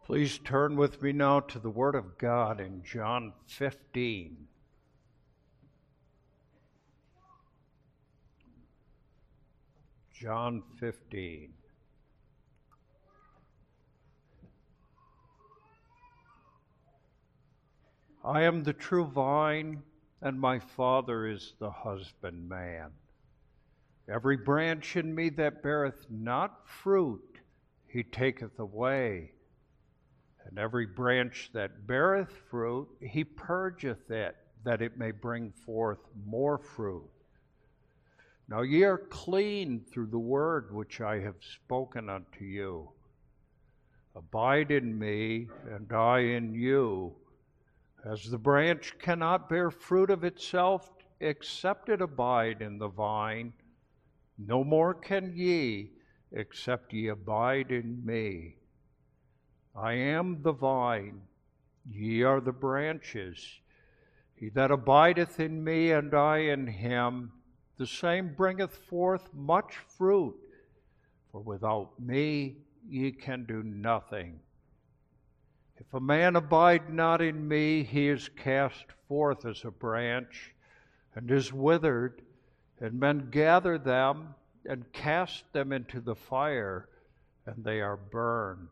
Please turn with me now to the Word of God in John 15. John 15. I am the true vine, and my Father is the husbandman. Every branch in me that beareth not fruit, he taketh away. And every branch that beareth fruit, he purgeth it, that it may bring forth more fruit. Now ye are clean through the word which I have spoken unto you. Abide in me, and I in you. As the branch cannot bear fruit of itself, except it abide in the vine, no more can ye, except ye abide in me. I am the vine, ye are the branches. He that abideth in me, and I in him, the same bringeth forth much fruit, for without me ye can do nothing. If a man abide not in me, he is cast forth as a branch, and is withered, and men gather them, and cast them into the fire, and they are burned.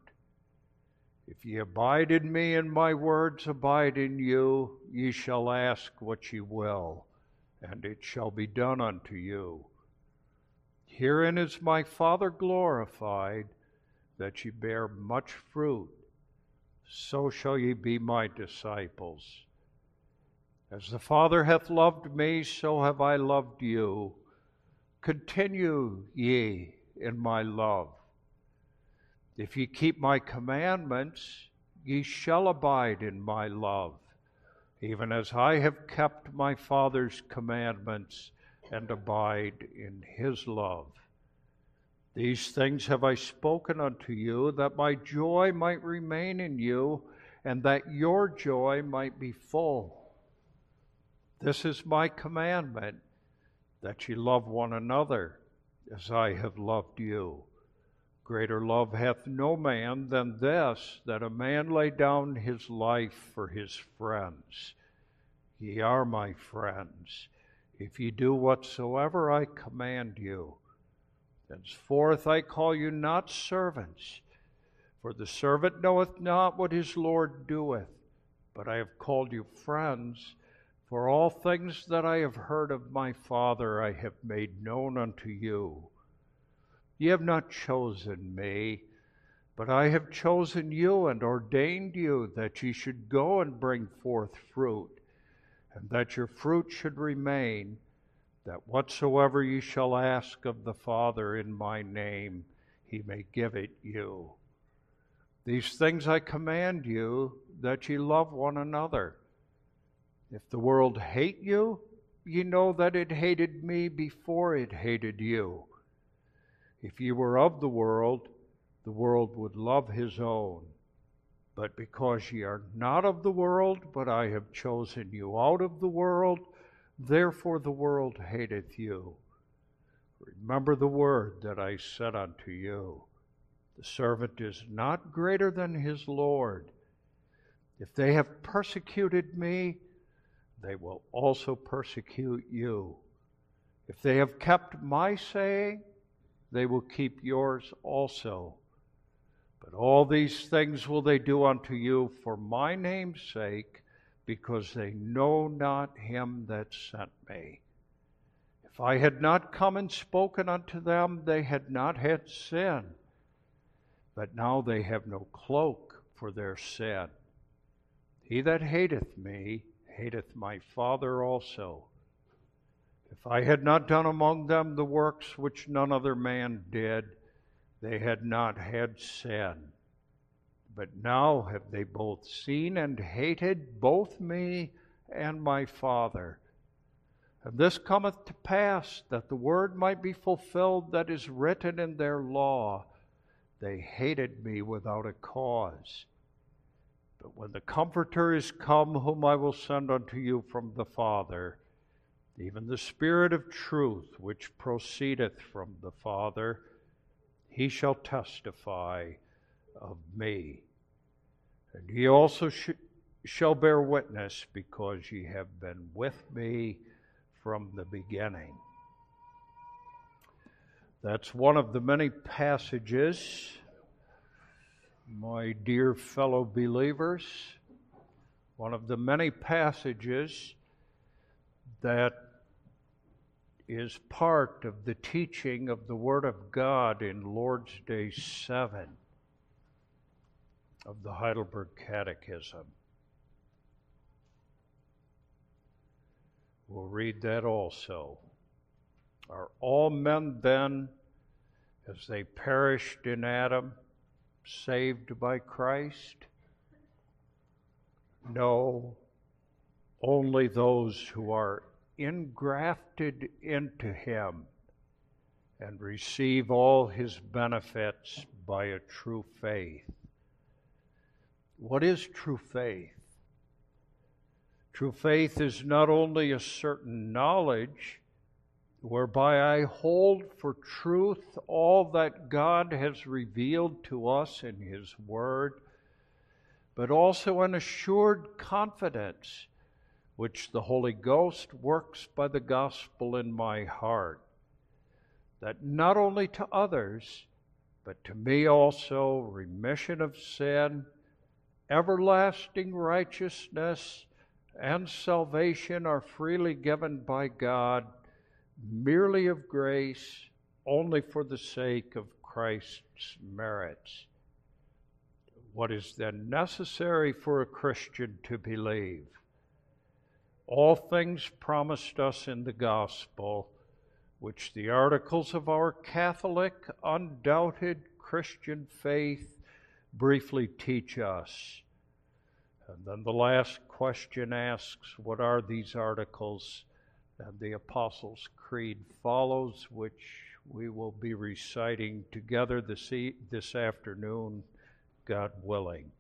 If ye abide in me, and my words abide in you, ye shall ask what ye will, and it shall be done unto you. Herein is my Father glorified, that ye bear much fruit. So shall ye be my disciples. As the Father hath loved me, so have I loved you. Continue ye in my love. If ye keep my commandments, ye shall abide in my love, even as I have kept my Father's commandments and abide in his love. These things have I spoken unto you, that my joy might remain in you, and that your joy might be full. This is my commandment, that ye love one another, as I have loved you. Greater love hath no man than this, that a man lay down his life for his friends. Ye are my friends, if ye do whatsoever I command you. Henceforth I call you not servants, for the servant knoweth not what his Lord doeth, but I have called you friends, for all things that I have heard of my Father I have made known unto you. Ye have not chosen me, but I have chosen you and ordained you that ye should go and bring forth fruit, and that your fruit should remain, that whatsoever ye shall ask of the Father in my name, he may give it you. These things I command you, that ye love one another. If the world hate you, ye know that it hated me before it hated you. If ye were of the world would love his own. But because ye are not of the world, but I have chosen you out of the world, therefore the world hateth you. Remember the word that I said unto you. The servant is not greater than his Lord. If they have persecuted me, they will also persecute you. If they have kept my saying, they will keep yours also. But all these things will they do unto you for my name's sake, because they know not him that sent me. If I had not come and spoken unto them, they had not had sin. But now they have no cloak for their sin. He that hateth me hateth my Father also. If I had not done among them the works which none other man did, they had not had sin. But now have they both seen and hated both me and my Father. And this cometh to pass, that the word might be fulfilled that is written in their law. They hated me without a cause. But when the Comforter is come, whom I will send unto you from the Father, even the Spirit of truth, which proceedeth from the Father, he shall testify of me. And ye also shall bear witness, because ye have been with me from the beginning. That's one of the many passages, my dear fellow believers, one of the many passages that is part of the teaching of the Word of God in Lord's Day 7 of the Heidelberg Catechism. We'll read that also. Are all men then, as they perished in Adam, saved by Christ? No, only those who are engrafted into Him and receive all His benefits by a true faith. What is true faith? True faith is not only a certain knowledge whereby I hold for truth all that God has revealed to us in His Word, but also an assured confidence which the Holy Ghost works by the gospel in my heart, that not only to others, but to me also, remission of sin, everlasting righteousness, and salvation are freely given by God, merely of grace, only for the sake of Christ's merits. What is then necessary for a Christian to believe? All things promised us in the gospel, which the articles of our Catholic, undoubted Christian faith briefly teach us. And then the last question asks, what are these articles? And the Apostles' Creed follows, which we will be reciting together this afternoon, God willing.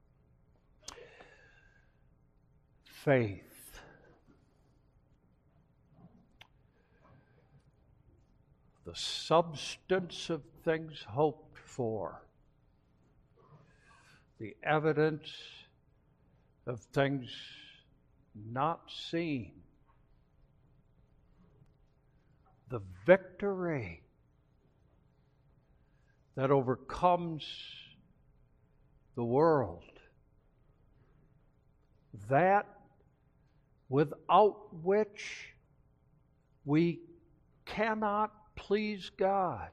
Faith. The substance of things hoped for. The evidence of things not seen. The victory that overcomes the world. That without which we cannot please God.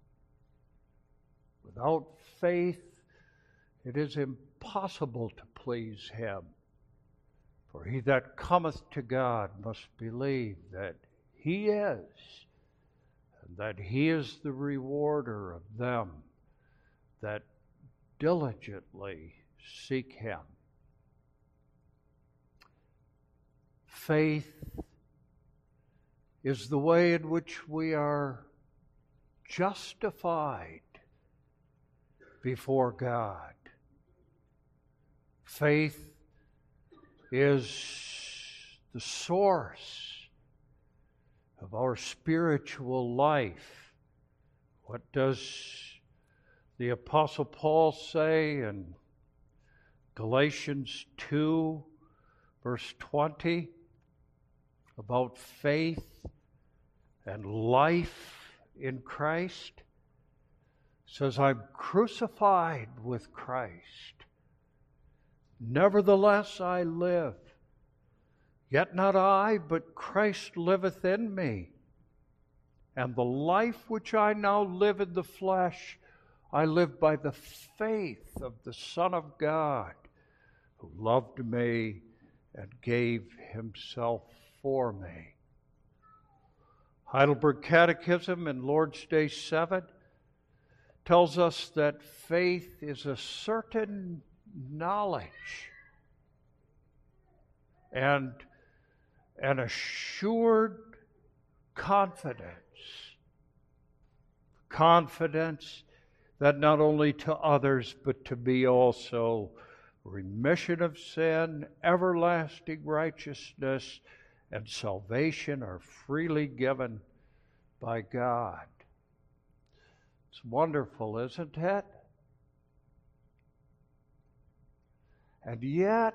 Without faith, it is impossible to please Him. For he that cometh to God must believe that He is, and that He is the rewarder of them that diligently seek Him. Faith is the way in which we are justified before God. Faith is the source of our spiritual life. What does the Apostle Paul say in Galatians 2, verse 20, about faith and life in Christ? It says, I'm crucified with Christ. Nevertheless I live. Yet not I, but Christ liveth in me. And the life which I now live in the flesh, I live by the faith of the Son of God, who loved me and gave Himself for me. Heidelberg Catechism in Lord's Day 7 tells us that faith is a certain knowledge and an assured confidence. Confidence that not only to others, but to me also, remission of sin, everlasting righteousness, and salvation are freely given by God. It's wonderful, isn't it? And yet,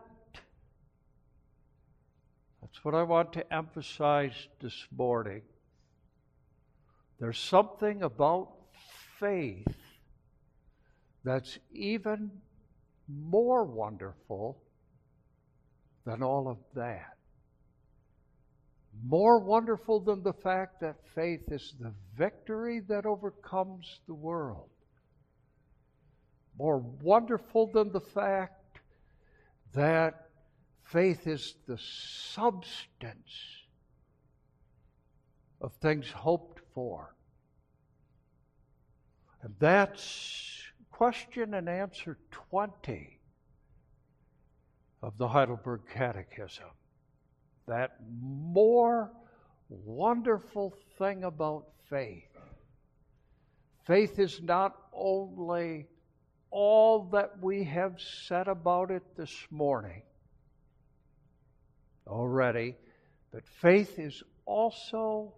that's what I want to emphasize this morning. There's something about faith that's even more wonderful than all of that. More wonderful than the fact that faith is the victory that overcomes the world. More wonderful than the fact that faith is the substance of things hoped for. And that's question and answer 20 of the Heidelberg Catechism. That more wonderful thing about faith. Faith is not only all that we have said about it this morning already, but faith is also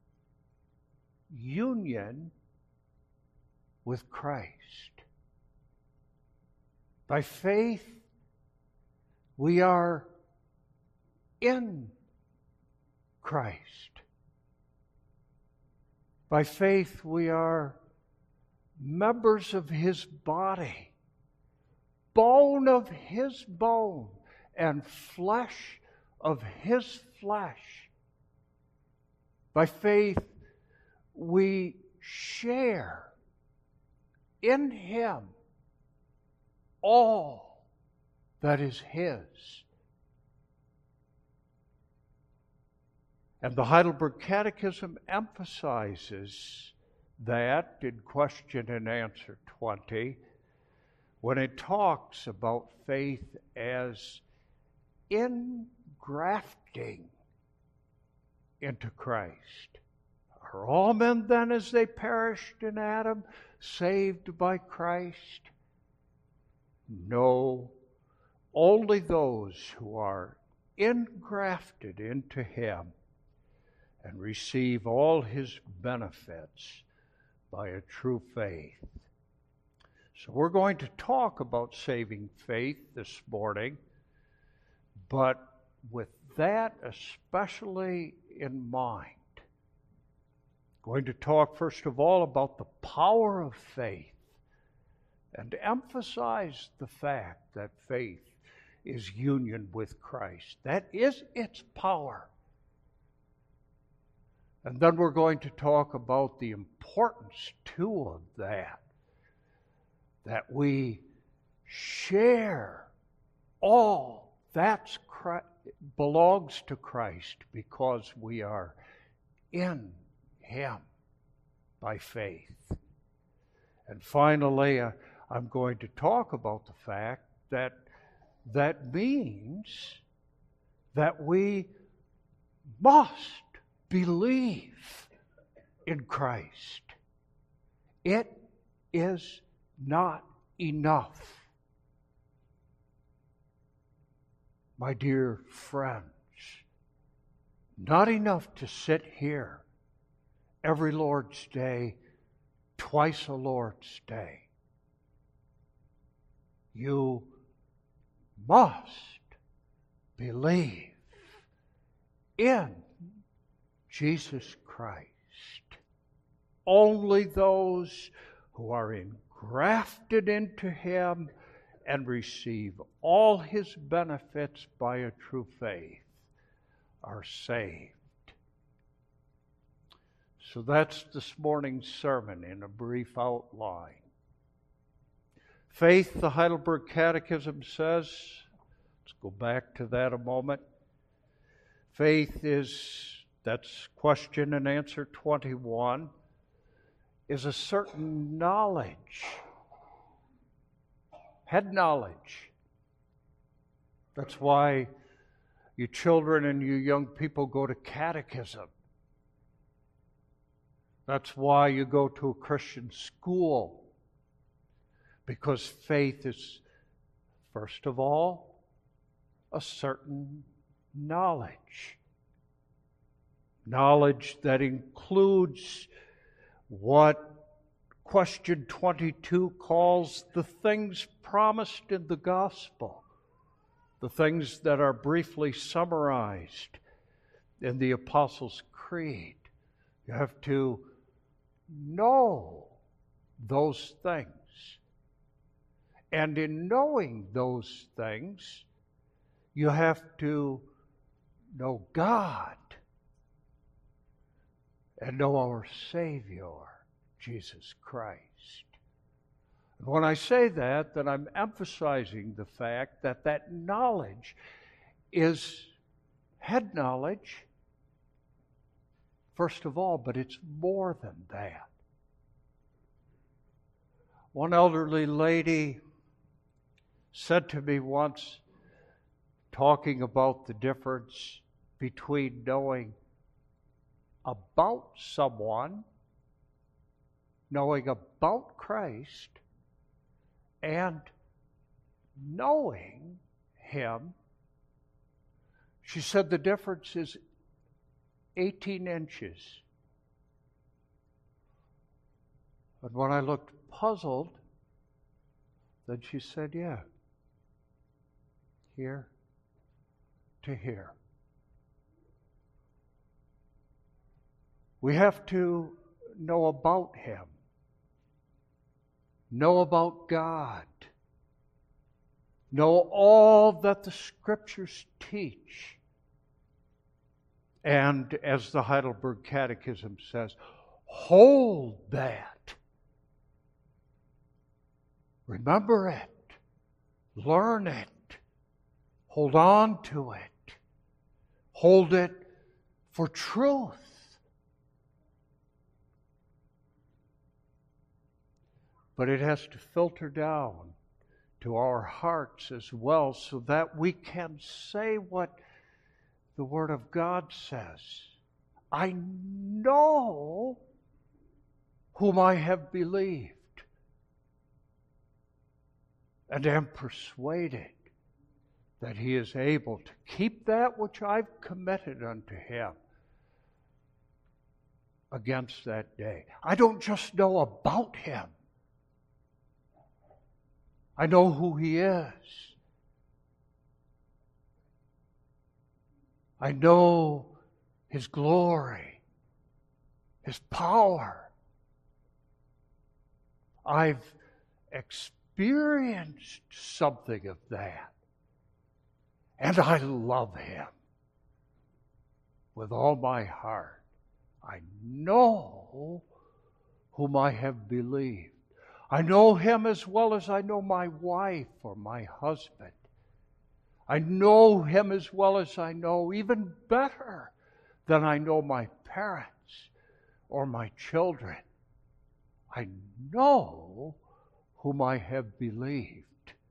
union with Christ. By faith, we are in Christ. By faith, we are members of His body, bone of His bone, and flesh of His flesh. By faith, we share in Him all that is His. And the Heidelberg Catechism emphasizes that in question and answer 20 when it talks about faith as ingrafting into Christ. Are all men then as they perished in Adam, saved by Christ? No, only those who are engrafted into Him and receive all His benefits by a true faith. So we're going to talk about saving faith this morning, but with that especially in mind. Going to talk first of all about the power of faith and emphasize the fact that faith is union with Christ. That is its power. And then we're going to talk about the importance, too, of that we share all that belongs to Christ because we are in Him by faith. And finally, I'm going to talk about the fact that means that we must believe in Christ. It is not enough. My dear friends, not enough to sit here every Lord's Day, twice a Lord's Day. You must believe in Jesus Christ. Only those who are engrafted into Him and receive all His benefits by a true faith are saved. So that's this morning's sermon in a brief outline. Faith, the Heidelberg Catechism says, let's go back to that a moment. Faith is, that's question and answer 21, is a certain knowledge, head knowledge. That's why you children and you young people go to catechism. That's why you go to a Christian school. Because faith is, first of all, a certain knowledge. Knowledge that includes what question 22 calls the things promised in the gospel. the things that are briefly summarized in the Apostles' Creed. You have to know those things. And in knowing those things, you have to know God and know our Savior, Jesus Christ. And when I say that, then I'm emphasizing the fact that that knowledge is head knowledge, first of all, but it's more than that. One elderly lady said to me once, talking about the difference between knowing about someone, knowing about Christ, and knowing Him. She said the difference is 18 inches. And when I looked puzzled, then she said, yeah, here to here. We have to know about Him, know about God, know all that the Scriptures teach. And as the Heidelberg Catechism says, hold that. Remember it. Learn it. Hold on to it. Hold it for truth. But it has to filter down to our hearts as well so that we can say what the Word of God says. I know whom I have believed, and am persuaded that He is able to keep that which I've committed unto Him against that day. I don't just know about Him. I know who He is. I know His glory, His power. I've experienced something of that. And I love Him with all my heart. I know whom I have believed. I know Him as well as I know my wife or my husband. I know Him as well as I know, even better than I know my parents or my children. I know whom I have believed.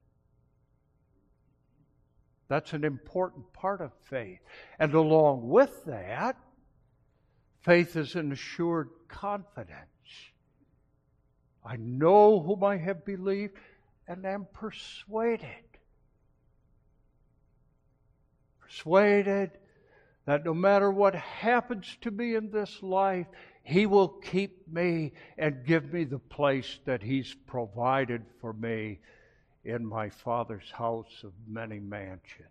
That's an important part of faith. And along with that, faith is an assured confidence. I know whom I have believed and am persuaded. Persuaded that no matter what happens to me in this life, He will keep me and give me the place that He's provided for me in my Father's house of many mansions.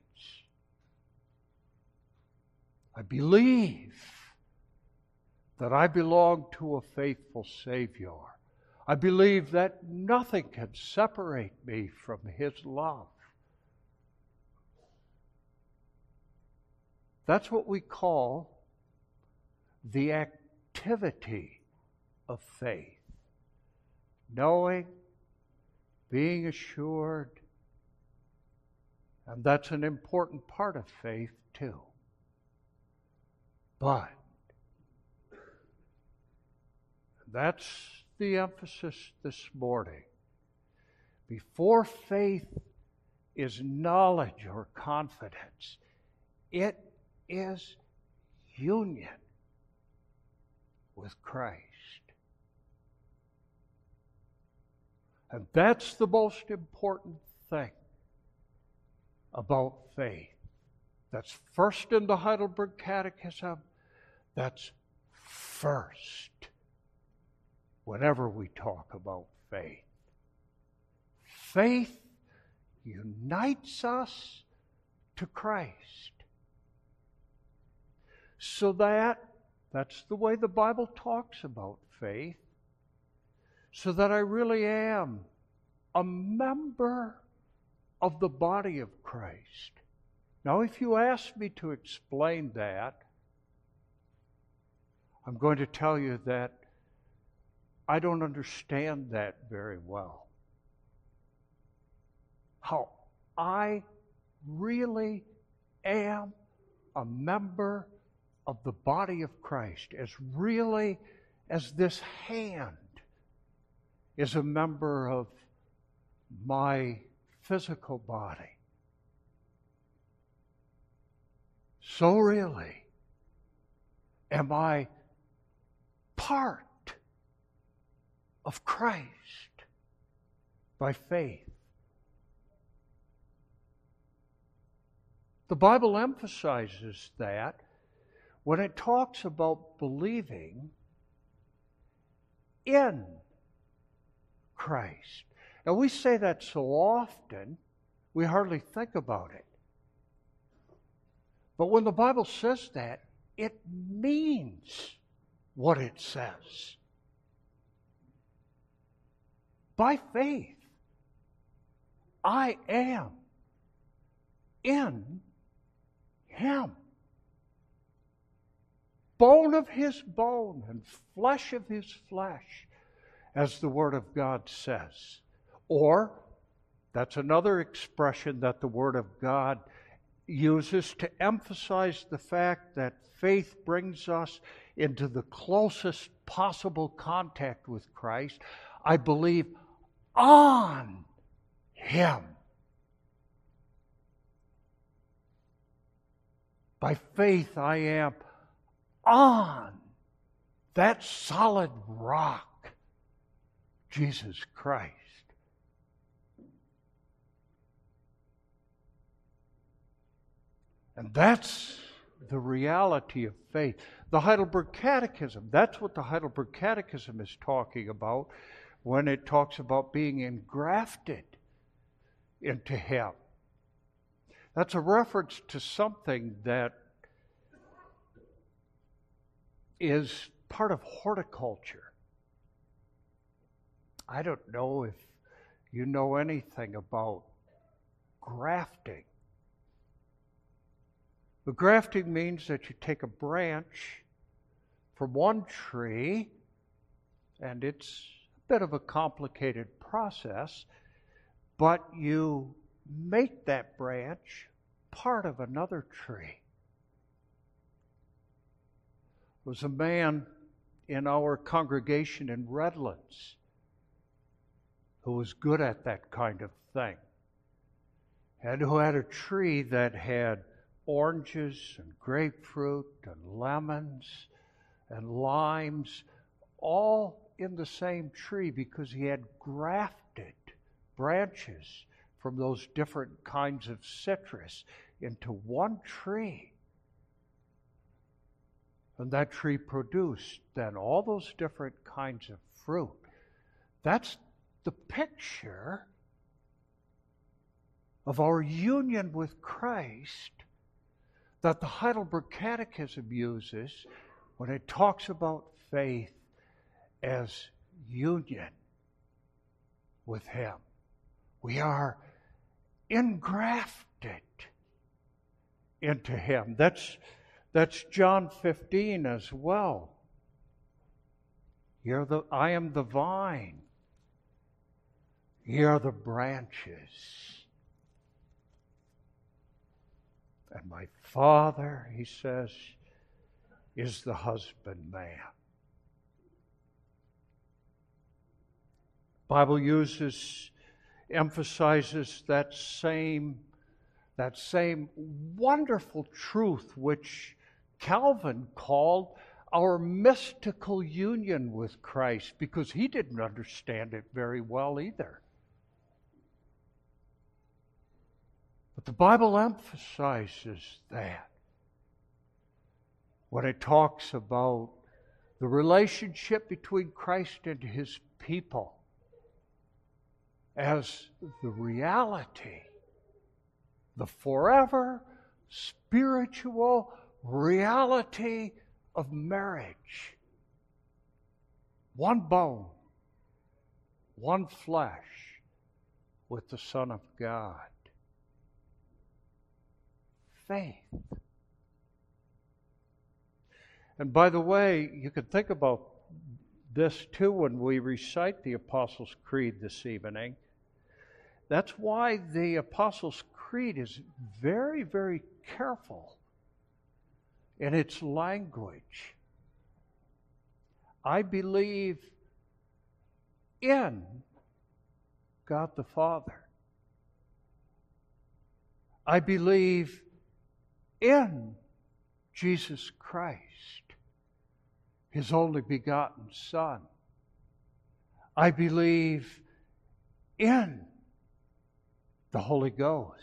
I believe that I belong to a faithful Savior. I believe that nothing can separate me from His love. That's what we call the activity of faith. Knowing, being assured, and that's an important part of faith too. But that's the emphasis this morning. Before faith is knowledge or confidence, it is union with Christ. And that's the most important thing about faith. That's first in the Heidelberg Catechism. That's first whenever we talk about faith. Faith unites us to Christ. So that's the way the Bible talks about faith. So that I really am a member of the body of Christ. Now, if you ask me to explain that, I'm going to tell you that I don't understand that very well. How I really am a member of the body of Christ, as really as this hand is a member of my physical body. So really am I part of Christ by faith. The Bible emphasizes that when it talks about believing in Christ. Now, we say that so often, we hardly think about it. But when the Bible says that, it means what it says. By faith, I am in Him. Bone of His bone and flesh of His flesh, as the Word of God says. Or, that's another expression that the Word of God uses to emphasize the fact that faith brings us into the closest possible contact with Christ. I believe on Him. By faith, I am on that solid rock, Jesus Christ. And that's the reality of faith. The Heidelberg Catechism, that's what the Heidelberg Catechism is talking about when it talks about being engrafted into Him. That's a reference to something that is part of horticulture. I don't know if you know anything about grafting. The grafting means that you take a branch from one tree, and it's a bit of a complicated process, but you make that branch part of another tree. There was a man in our congregation in Redlands who was good at that kind of thing, and who had a tree that had oranges and grapefruit and lemons and limes all in the same tree because he had grafted branches from those different kinds of citrus into one tree. And that tree produced then all those different kinds of fruit. That's the picture of our union with Christ that the Heidelberg Catechism uses when it talks about faith as union with Him. We are engrafted into Him. That's John 15 as well. I am the vine. Ye are the branches. And my Father, He says, is the husbandman. Bible emphasizes that same wonderful truth which Calvin called our mystical union with Christ, because he didn't understand it very well either. But the Bible emphasizes that when it talks about the relationship between Christ and His people as the reality the forever spiritual reality of marriage. One bone, one flesh with the Son of God. Faith. And by the way, you can think about this too when we recite the Apostles' Creed this evening. That's why the Apostles' Creed is very, very careful in its language. I believe in God the Father. I believe in Jesus Christ, His only begotten Son. I believe in the Holy Ghost.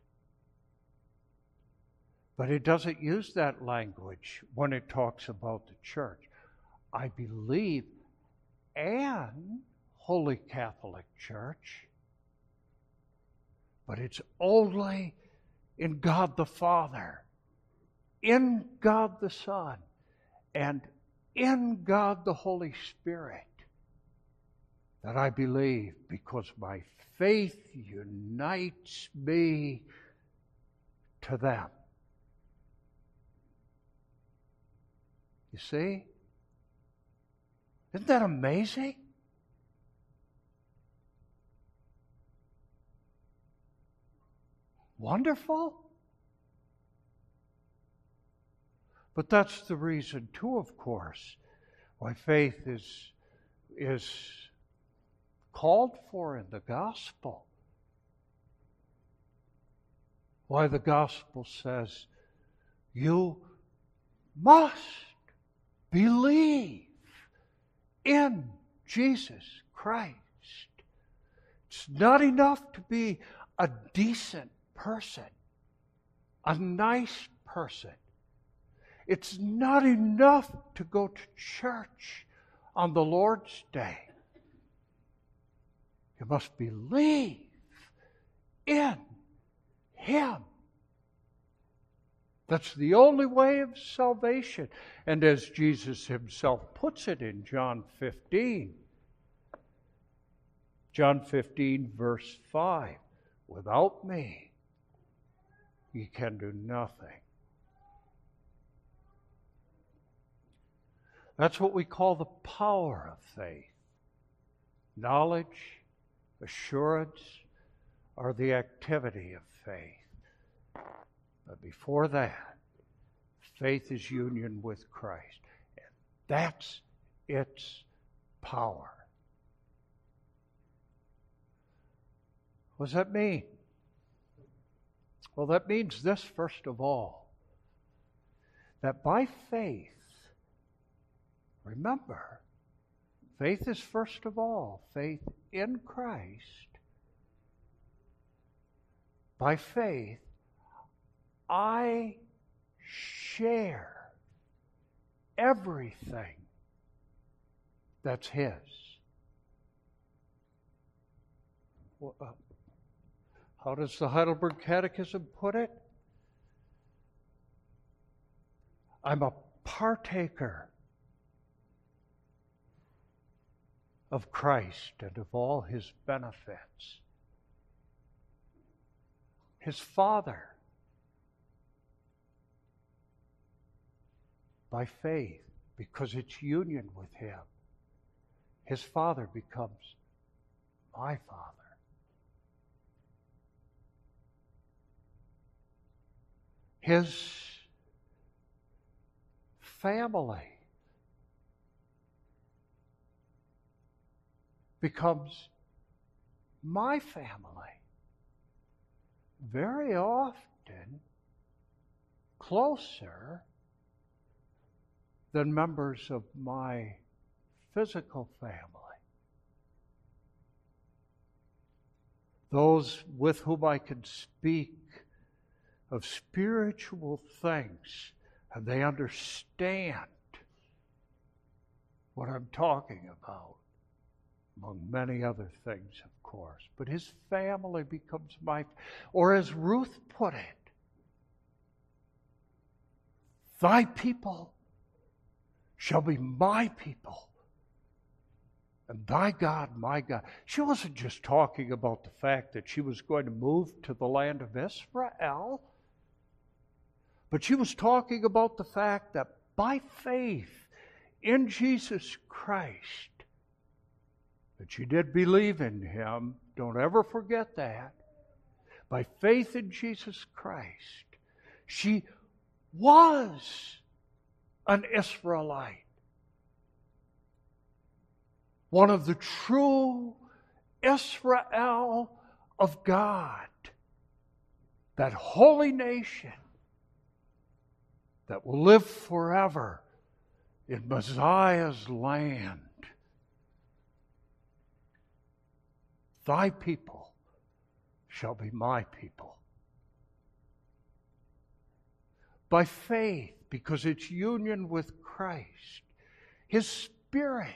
But it doesn't use that language when it talks about the church. I believe an Holy Catholic Church, but it's only in God the Father, in God the Son, and in God the Holy Spirit that I believe, because my faith unites me to them. You see? Isn't that amazing? Wonderful? But that's the reason too, of course, why faith is called for in the gospel. Why the gospel says, you must believe in Jesus Christ. It's not enough to be a decent person, a nice person. It's not enough to go to church on the Lord's Day. You must believe in Him. That's the only way of salvation. And as Jesus Himself puts it in John 15, verse 5, without me, you can do nothing. That's what we call the power of faith. Knowledge, assurance, are the activity of faith. But before that, faith is union with Christ. And that's its power. What does that mean? Well, that means this, first of all, that by faith, remember, faith is first of all faith in Christ. By faith, I share everything that's His. How does the Heidelberg Catechism put it? I'm a partaker of Christ and of all His benefits. His Father, by faith, because it's union with Him, His Father becomes my Father. His family becomes my family. Very often closer than members of my physical family. Those with whom I can speak of spiritual things, and they understand what I'm talking about. among many other things, of course. But his family becomes or as Ruth put it, thy people shall be my people, and thy God, my God. She wasn't just talking about the fact that she was going to move to the land of Israel, but she was talking about the fact that by faith in Jesus Christ, that she did believe in him. Don't ever forget that. By faith in Jesus Christ, she was an Israelite. One of the true Israel of God. That holy nation that will live forever in Messiah's land. Thy people shall be my people. By faith, because it's union with Christ, his Spirit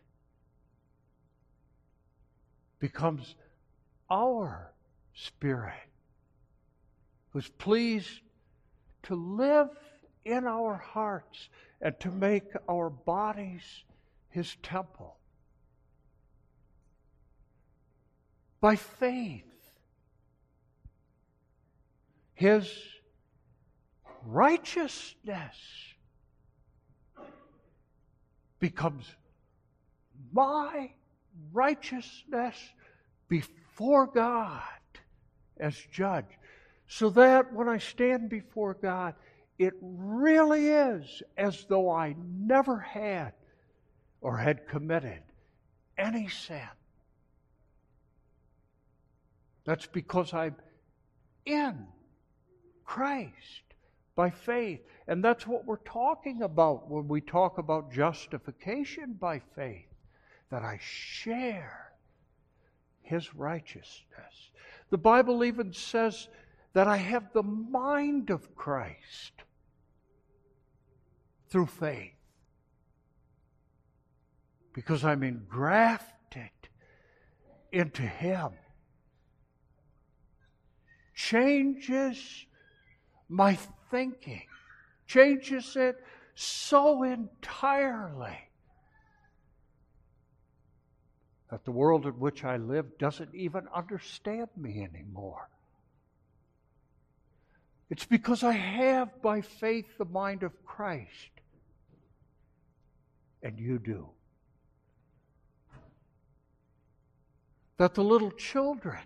becomes our spirit, who's pleased to live in our hearts and to make our bodies his temple. By faith, his righteousness becomes my righteousness before God as judge. So that when I stand before God, it really is as though I never had or had committed any sin. That's because I'm in Christ by faith. And that's what we're talking about when we talk about justification by faith, that I share his righteousness. The Bible even says that I have the mind of Christ through faith, because I'm engrafted into him. Changes my thinking, changes it so entirely that the world in which I live doesn't even understand me anymore. It's because I have by faith the mind of Christ, and you do. That the little children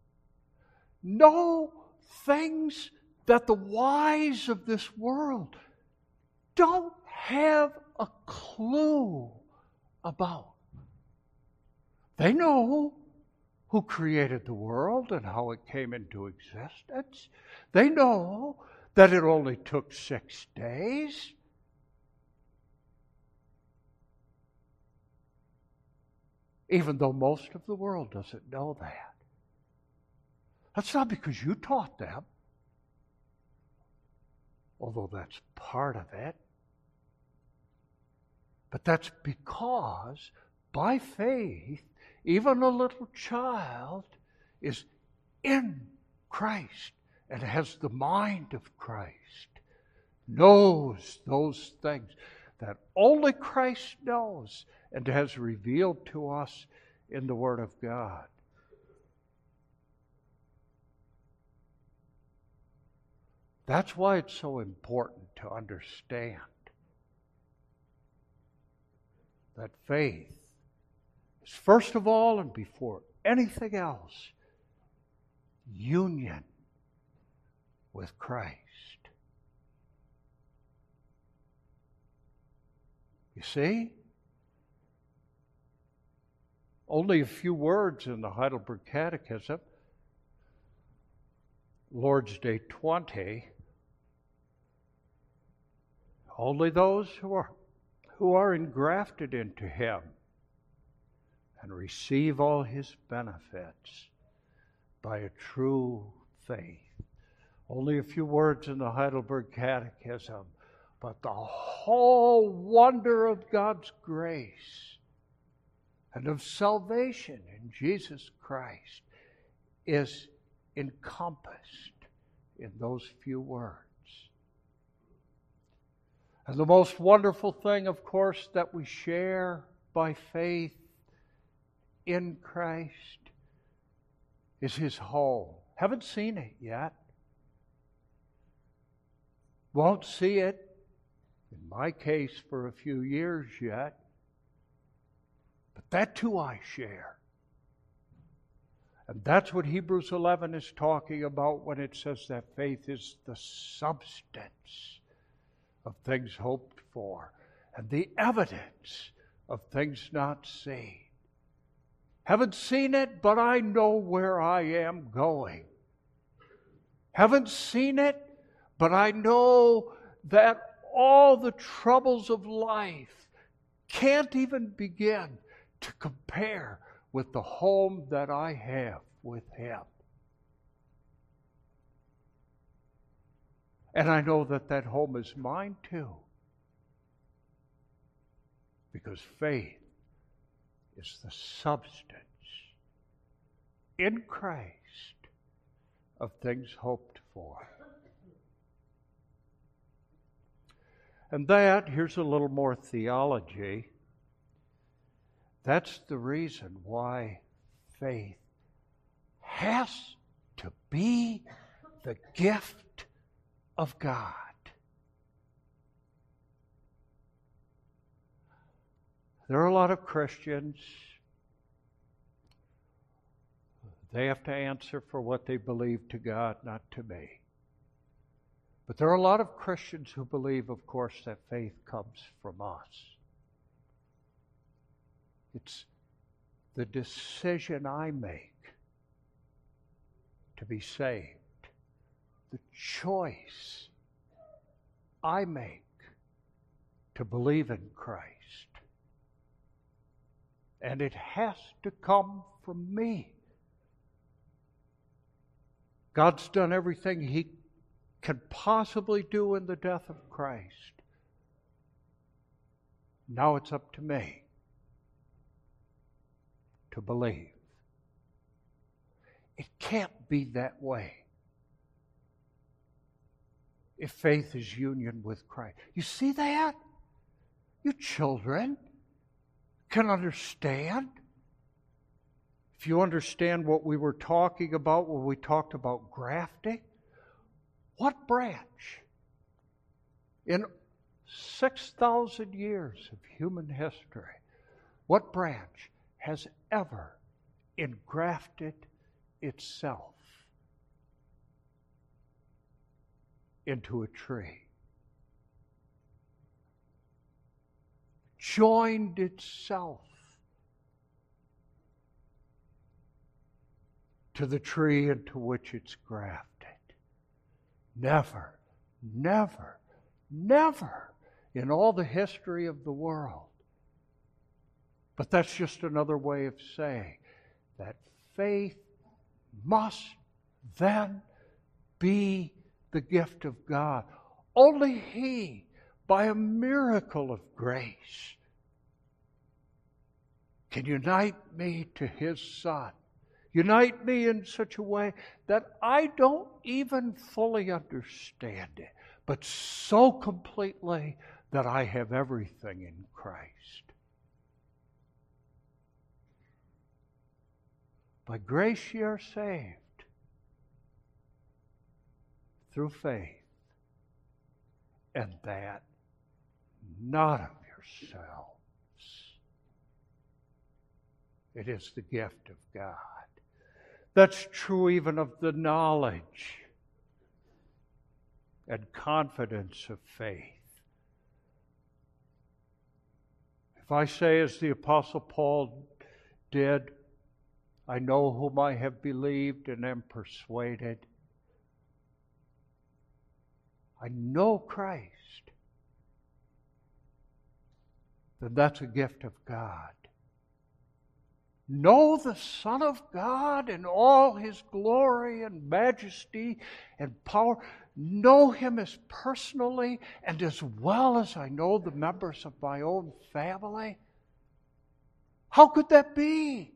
know things that the wise of this world don't have a clue about. They know who created the world and how it came into existence. They know that it only took 6 days. Even though most of the world doesn't know that. That's not because you taught them, although that's part of it. But that's because by faith, even a little child is in Christ and has the mind of Christ, knows those things that only Christ knows and has revealed to us in the Word of God. That's why it's so important to understand that faith is, first of all and before anything else, union with Christ. You see? Only a few words in the Heidelberg Catechism. Lord's Day 20. Only those who are engrafted into him and receive all his benefits by a true faith. Only a few words in the Heidelberg Catechism, but the whole wonder of God's grace and of salvation in Jesus Christ is encompassed in those few words. And the most wonderful thing, of course, that we share by faith in Christ is His home. Haven't seen it yet. Won't see it, in my case, for a few years yet. But that too I share. And that's what Hebrews 11 is talking about when it says that faith is the substance of things hoped for and the evidence of things not seen. Haven't seen it, but I know where I am going. Haven't seen it, but I know that all the troubles of life can't even begin to compare with the home that I have with Him. And I know that that home is mine too. Because faith is the substance in Christ of things hoped for. And that, here's a little more theology, that's the reason why faith has to be the gift of God. There are a lot of Christians, they have to answer for what they believe to God, not to me. But there are a lot of Christians who believe, of course, that faith comes from us. It's the decision I make to be saved, the choice I make to believe in Christ. And it has to come from me. God's done everything He can possibly do in the death of Christ. Now it's up to me to believe. It can't be that way if faith is union with Christ. You see that? You children can understand. If you understand what we were talking about when we talked about grafting, what branch in 6,000 years of human history, what branch has ever engrafted itself into a tree? Joined itself to the tree into which it's grafted. Never, never, never in all the history of the world. But that's just another way of saying that faith must then be the gift of God. Only He, by a miracle of grace, can unite me to His Son. Unite me in such a way that I don't even fully understand it, but so completely that I have everything in Christ. By grace ye are saved through faith, and that not of yourselves. It is the gift of God. That's true even of the knowledge and confidence of faith. If I say, as the Apostle Paul did, I know whom I have believed and am persuaded, I know Christ, then that's a gift of God. Know the Son of God in all His glory and majesty and power. Know Him as personally and as well as I know the members of my own family. How could that be?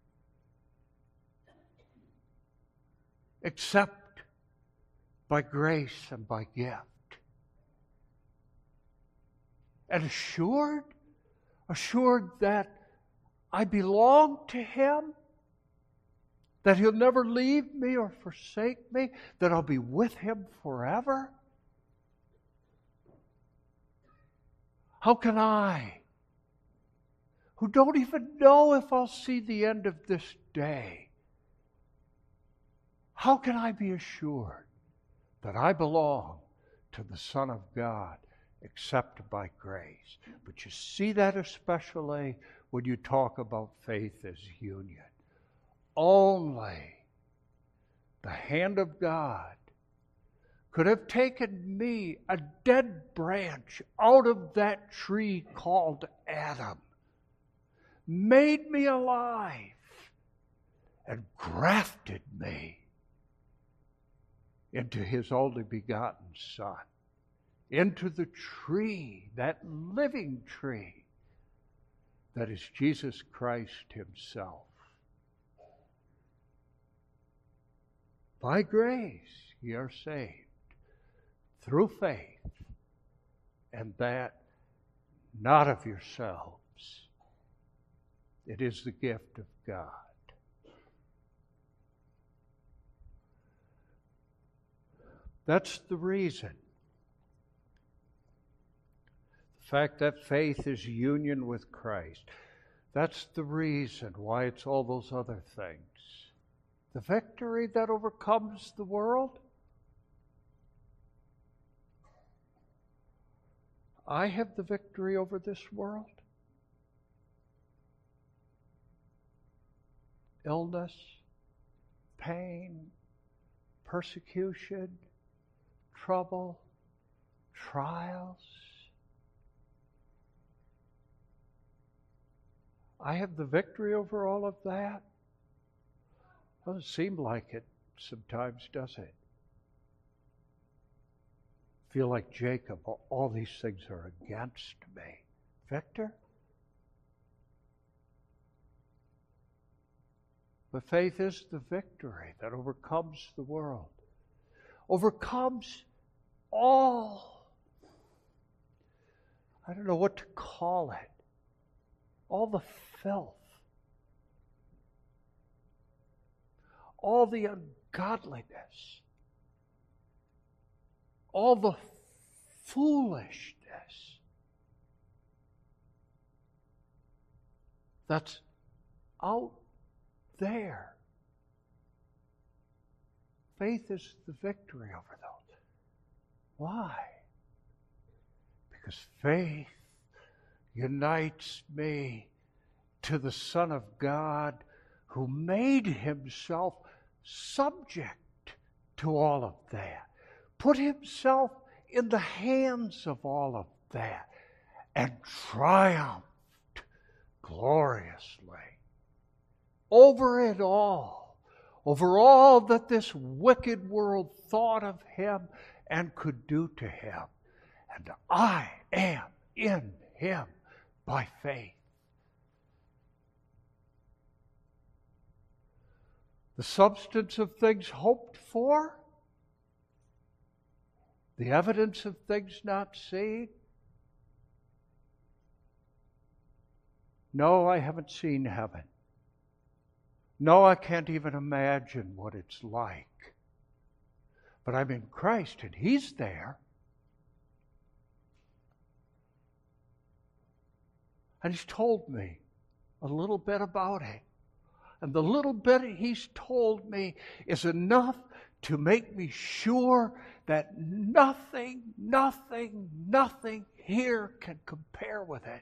Except by grace and by gift. And assured that I belong to Him, that He'll never leave me or forsake me, that I'll be with Him forever. How can I, who don't even know if I'll see the end of this day, how can I be assured that I belong to the Son of God except by grace? But you see that especially when you talk about faith as union. Only the hand of God could have taken me, a dead branch, out of that tree called Adam, made me alive, and grafted me into His only begotten Son, into the tree, that living tree that is Jesus Christ Himself. By grace ye are saved, through faith, and that not of yourselves. It is the gift of God. That's the reason. The fact that faith is union with Christ. That's the reason why it's all those other things. The victory that overcomes the world. I have the victory over this world. Illness, pain, persecution, trouble, trials. I have the victory over all of that. Doesn't seem like it sometimes, does it? Feel like Jacob, all these things are against me. Victor? But faith is the victory that overcomes the world. Overcomes all, I don't know what to call it, all the filth, all the ungodliness, all the foolishness that's out there. Faith is the victory over those. Why? Because faith unites me to the Son of God who made Himself subject to all of that, put Himself in the hands of all of that, and triumphed gloriously over it all, over all that this wicked world thought of Him and could do to Him. And I am in Him by faith. The substance of things hoped for, the evidence of things not seen. No, I haven't seen heaven. No, I can't even imagine what it's like. But I'm in Christ and He's there. And He's told me a little bit about it. And the little bit He's told me is enough to make me sure that nothing here can compare with it.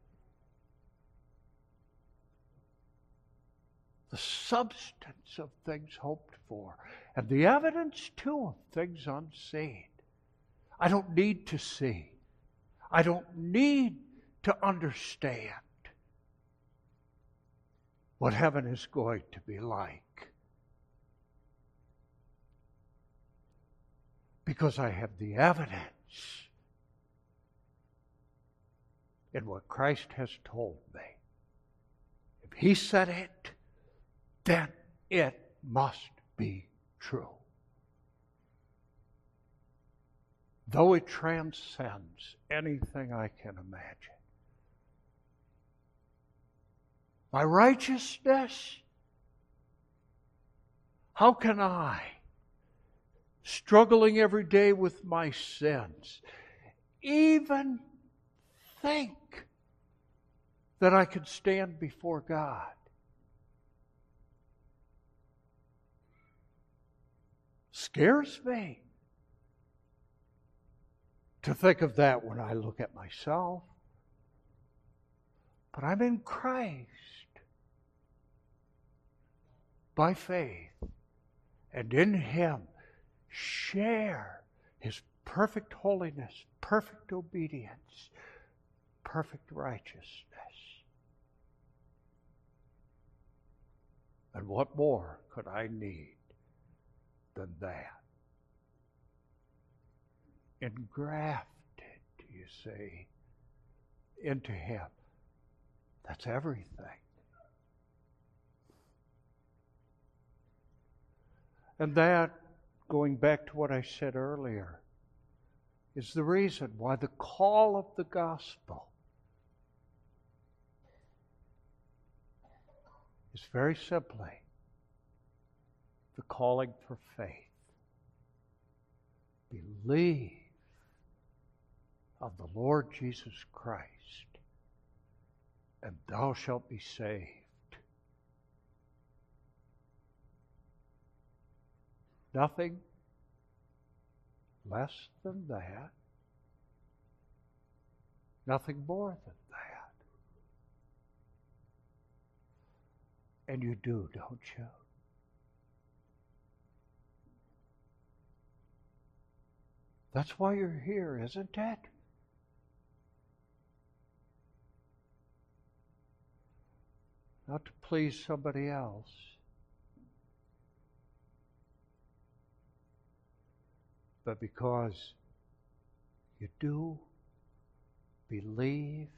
The substance of things hoped for, and the evidence too of things unseen. I don't need to see. I don't need to understand what heaven is going to be like, because I have the evidence in what Christ has told me. He said it, then it must be true. Though it transcends anything I can imagine. My righteousness, how can I, struggling every day with my sins, even think that I could stand before God? Scares me to think of that when I look at myself. But I'm in Christ by faith, and in Him share His perfect holiness, perfect obedience, perfect righteousness. And what more could I need than that? Engrafted, you see, into Him. That's everything. And that, going back to what I said earlier, is the reason why the call of the gospel is very simply the calling for faith. Believe of the Lord Jesus Christ, and thou shalt be saved. Nothing less than that. Nothing more than that. And you do, don't you? That's why you're here, isn't it? Not to please somebody else, but because you do believe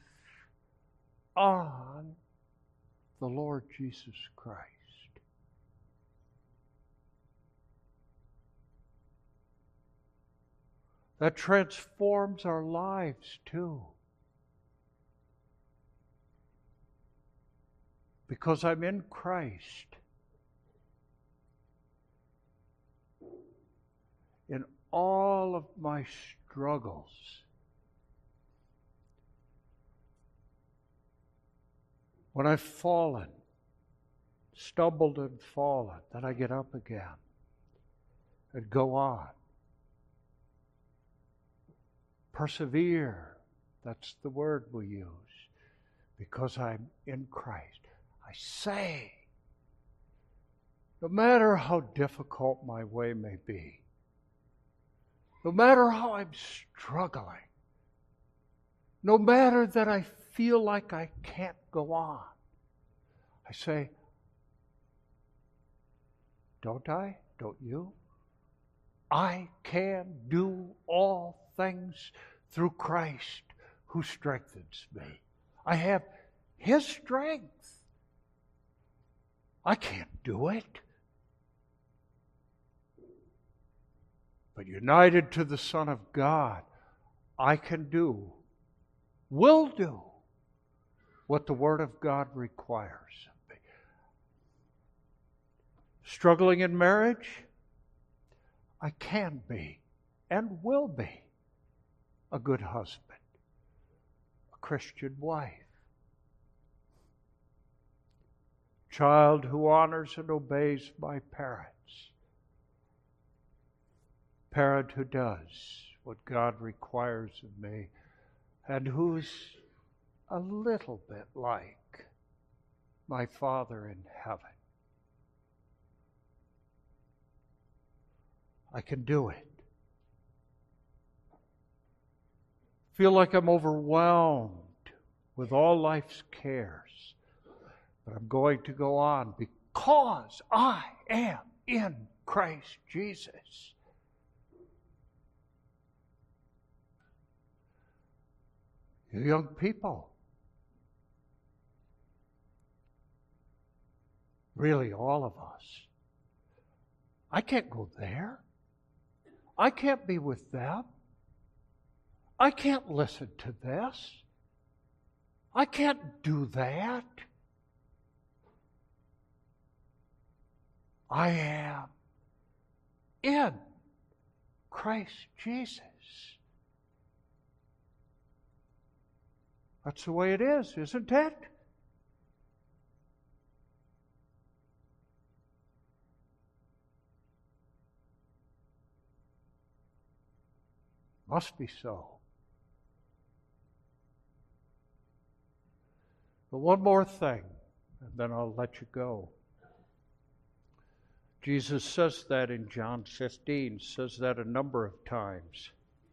on the Lord Jesus Christ. That transforms our lives too. Because I'm in Christ. In all of my struggles, when I've fallen, stumbled and fallen, then I get up again and go on. Persevere, that's the word we use, because I'm in Christ. I say, no matter how difficult my way may be, no matter how I'm struggling, no matter that I feel like I can't go on, I say, don't I? Don't you? I can do all things through Christ who strengthens me. I have His strength. I can't do it. But united to the Son of God, I can do, will do, what the Word of God requires of me. Struggling in marriage, I can be and will be a good husband, a Christian wife, child who honors and obeys my parents, parent who does what God requires of me, and who's a little bit like my Father in heaven. I can do it. Feel like I'm overwhelmed with all life's cares, but I'm going to go on because I am in Christ Jesus. You young people, Really, all of us. I can't go there. I can't be with them. I can't listen to this. I can't do that. I am in Christ Jesus. That's the way it is, isn't it? Must be so. But one more thing, and then I'll let you go. Jesus says that in John 15, says that a number of times.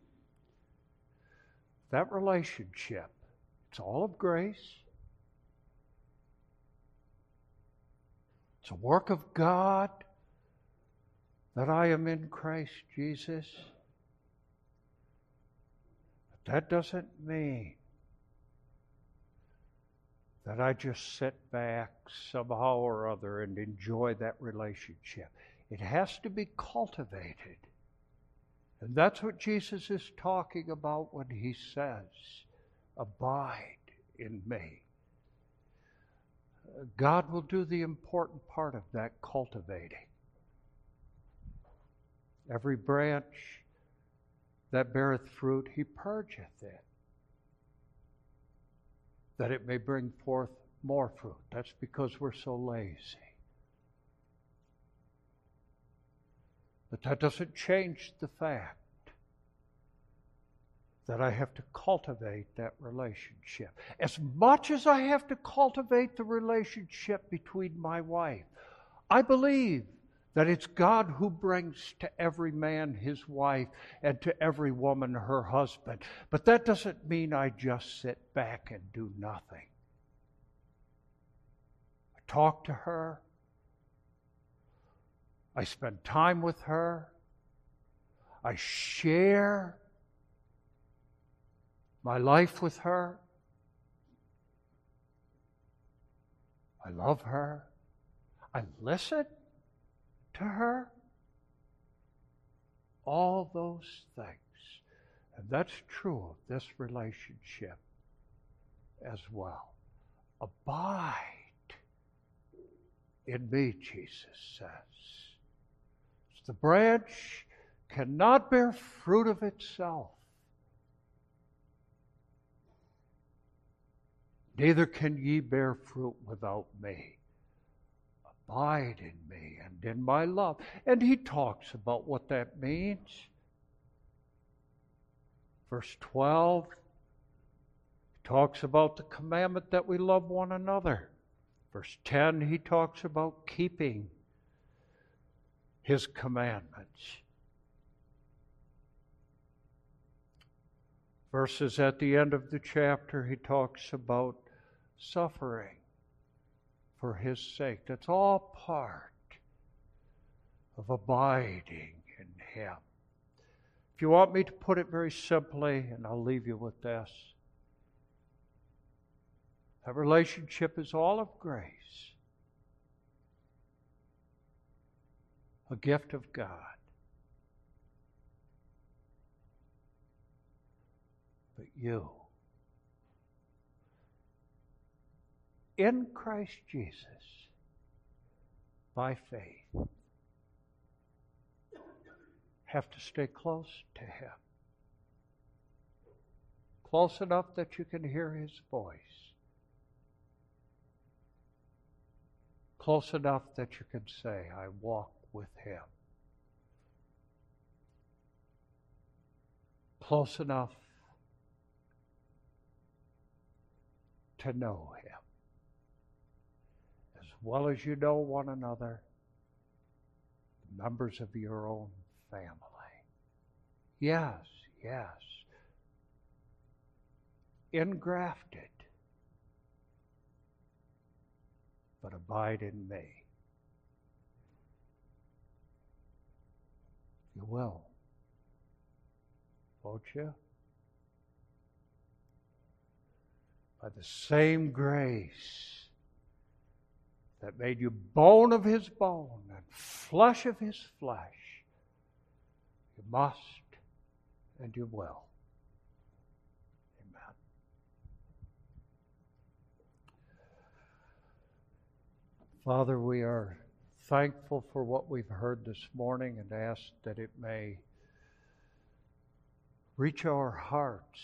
That relationship, it's all of grace. It's a work of God that I am in Christ Jesus. But that doesn't mean that I just sit back somehow or other and enjoy that relationship. It has to be cultivated. And that's what Jesus is talking about when he says, abide in me. God will do the important part of that cultivating. Every branch that beareth fruit, he purgeth it, that it may bring forth more fruit. That's because we're so lazy. But that doesn't change the fact that I have to cultivate that relationship. As much as I have to cultivate the relationship between my wife, I believe that it's God who brings to every man his wife and to every woman her husband. But that doesn't mean I just sit back and do nothing. I talk to her. I spend time with her. I share my life with her. I love her. I listen to her. All those things. And that's true of this relationship as well. Abide in me, Jesus says. The branch cannot bear fruit of itself. Neither can ye bear fruit without me. Abide in me and in my love. And he talks about what that means. Verse 12 talks about the commandment that we love one another. Verse 10, he talks about keeping his commandments. Verses at the end of the chapter, he talks about suffering for his sake. That's all part of abiding in him. If you want me to put it very simply, and I'll leave you with this, that relationship is all of grace, a gift of God. But you, in Christ Jesus, by faith, have to stay close to him. Close enough that you can hear his voice. Close enough that you can say, I walk with him. Close enough to know him. As well as you know one another, members of your own family. Yes, yes. Engrafted. But abide in me. You will. Won't you? By the same grace that made you bone of his bone and flesh of his flesh. You must and you will. Amen. Father, we are thankful for what we've heard this morning and ask that it may reach our hearts.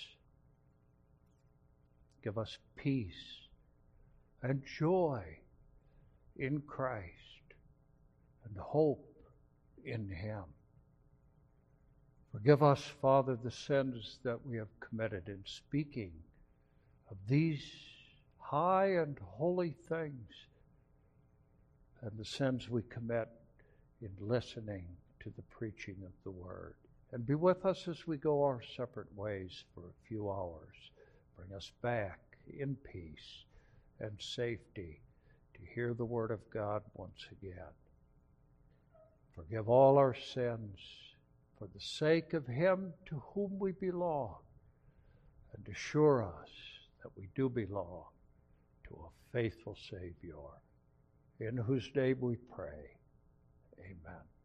Give us peace and joy in Christ and hope in Him. Forgive us, Father, the sins that we have committed in speaking of these high and holy things, and the sins we commit in listening to the preaching of the Word. And be with us as we go our separate ways for a few hours. Bring us back in peace and safety to hear the Word of God once again. Forgive all our sins for the sake of Him to whom we belong, and assure us that we do belong to a faithful Savior, in whose name we pray. Amen.